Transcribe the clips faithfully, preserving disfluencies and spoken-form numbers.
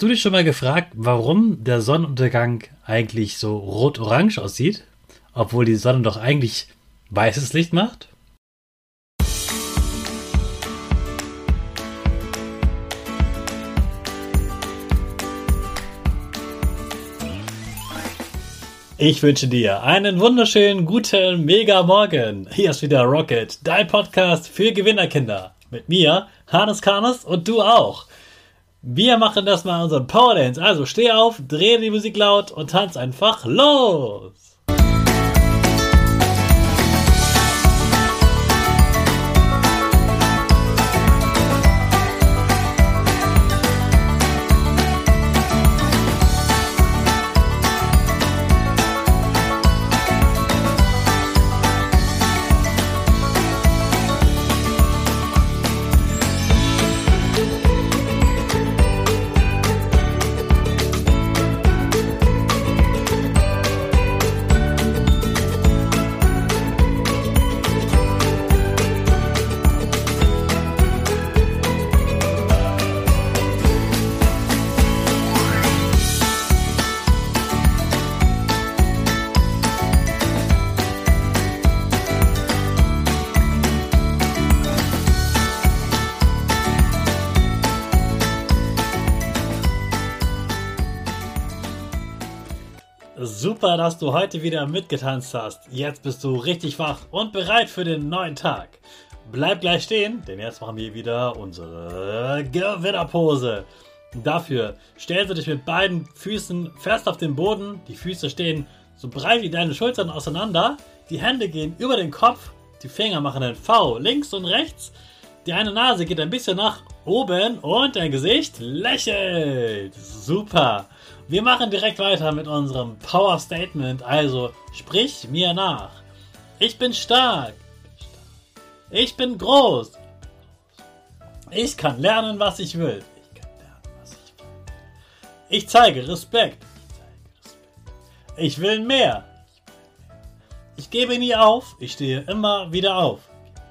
du dich schon mal gefragt, warum der Sonnenuntergang eigentlich so rot-orange aussieht, obwohl die Sonne doch eigentlich weißes Licht macht? Ich wünsche dir einen wunderschönen, guten, mega Morgen. Hier ist wieder Rocket, dein Podcast für Gewinnerkinder. Mit mir, Hannes Karnes und du auch. Wir machen das mal unseren Power Dance. Also steh auf, dreh die Musik laut und tanz einfach los. Super, dass du heute wieder mitgetanzt hast. Jetzt bist du richtig wach und bereit für den neuen Tag. Bleib gleich stehen, denn jetzt machen wir wieder unsere Gewinnerpose. Dafür stellst du dich mit beiden Füßen fest auf den Boden. Die Füße stehen so breit wie deine Schultern auseinander. Die Hände gehen über den Kopf. Die Finger machen ein V links und rechts. Die eine Nase geht ein bisschen nach oben und dein Gesicht lächelt. Super. Wir machen direkt weiter mit unserem Power Statement. Also sprich mir nach. Ich bin stark. Ich bin groß. Ich kann lernen, was ich will. Ich kann lernen, was ich will. Ich zeige Respekt. Ich will mehr. Ich gebe nie auf. Ich stehe immer wieder auf.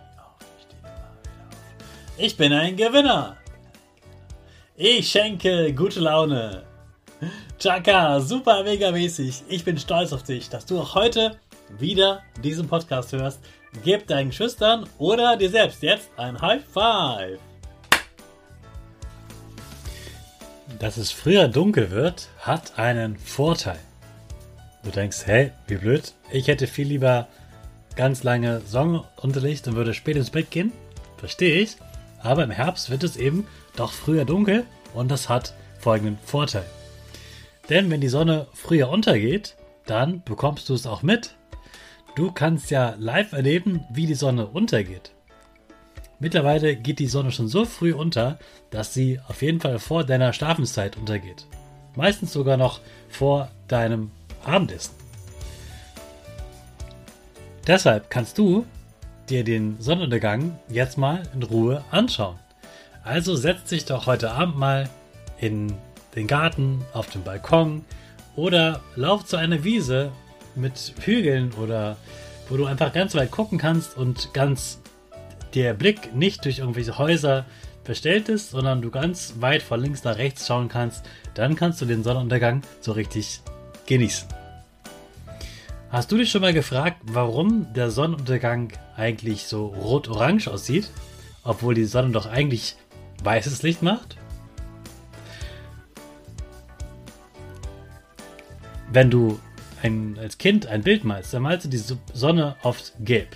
Ich bin ein Gewinner. Ich schenke gute Laune. Chaka, super mega mäßig. Ich bin stolz auf dich, dass du auch heute wieder diesen Podcast hörst. Gib deinen Geschwistern oder dir selbst jetzt ein High Five. Dass es früher dunkel wird, hat einen Vorteil. Du denkst, hey, wie blöd. Ich hätte viel lieber ganz lange Sonnenunterricht und würde spät ins Bett gehen. Verstehe ich. Aber im Herbst wird es eben doch früher dunkel und das hat folgenden Vorteil. Denn wenn die Sonne früher untergeht, dann bekommst du es auch mit. Du kannst ja live erleben, wie die Sonne untergeht. Mittlerweile geht die Sonne schon so früh unter, dass sie auf jeden Fall vor deiner Schlafenszeit untergeht. Meistens sogar noch vor deinem Abendessen. Deshalb kannst du dir den Sonnenuntergang jetzt mal in Ruhe anschauen. Also setz dich doch heute Abend mal in den Garten, auf den Balkon oder lauf zu einer Wiese mit Hügeln oder wo du einfach ganz weit gucken kannst und ganz der Blick nicht durch irgendwelche Häuser verstellt ist, sondern du ganz weit von links nach rechts schauen kannst, dann kannst du den Sonnenuntergang so richtig genießen. Hast du dich schon mal gefragt, warum der Sonnenuntergang eigentlich so rot-orange aussieht, obwohl die Sonne doch eigentlich weißes Licht macht? Wenn du ein, als Kind ein Bild malst, dann malst du die Sonne oft gelb.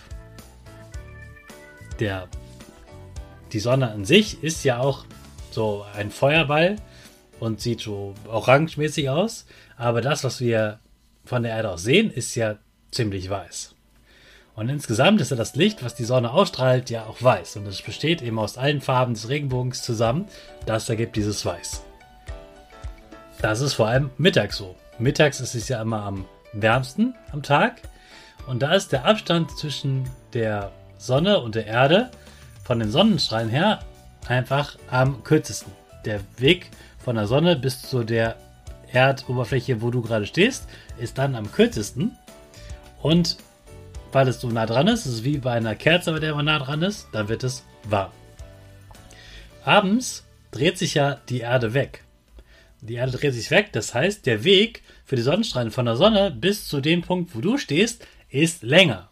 Der, die Sonne an sich ist ja auch so ein Feuerball und sieht so orangemäßig aus, aber das, was wir von der Erde aus sehen, ist ja ziemlich weiß. Und insgesamt ist ja das Licht, was die Sonne ausstrahlt, ja auch weiß. Und es besteht eben aus allen Farben des Regenbogens zusammen. Das ergibt dieses Weiß. Das ist vor allem mittags so. Mittags ist es ja immer am wärmsten am Tag. Und da ist der Abstand zwischen der Sonne und der Erde von den Sonnenstrahlen her einfach am kürzesten. Der Weg von der Sonne bis zu der Erdoberfläche, wo du gerade stehst, ist dann am kürzesten. Und weil es so nah dran ist, ist es wie bei einer Kerze, bei der man nah dran ist, dann wird es warm. Abends dreht sich ja die Erde weg. die Erde dreht sich weg. Das heißt, der Weg für die Sonnenstrahlen von der Sonne bis zu dem Punkt, wo du stehst, ist länger.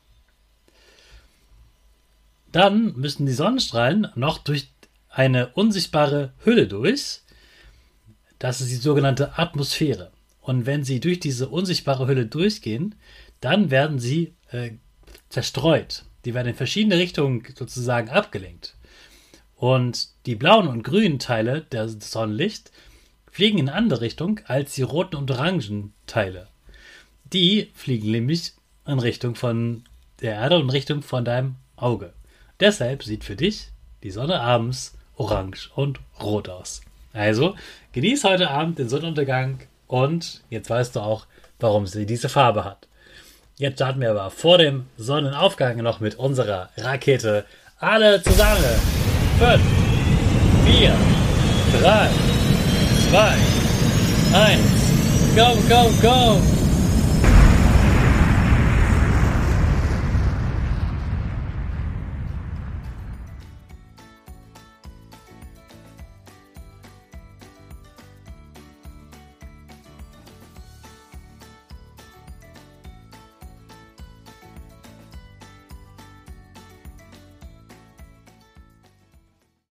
Dann müssen die Sonnenstrahlen noch durch eine unsichtbare Hülle durch. Das ist die sogenannte Atmosphäre. Und wenn sie durch diese unsichtbare Hülle durchgehen, dann werden sie äh, zerstreut. Die werden in verschiedene Richtungen sozusagen abgelenkt. Und die blauen und grünen Teile des Sonnenlichts fliegen in eine andere Richtung als die roten und orangen Teile. Die fliegen nämlich in Richtung von der Erde und in Richtung von deinem Auge. Deshalb sieht für dich die Sonne abends orange und rot aus. Also genieß heute Abend den Sonnenuntergang und jetzt weißt du auch, warum sie diese Farbe hat. Jetzt starten wir aber vor dem Sonnenaufgang noch mit unserer Rakete. Alle zusammen. fünf, vier, drei, zwei, eins. Go, go, go!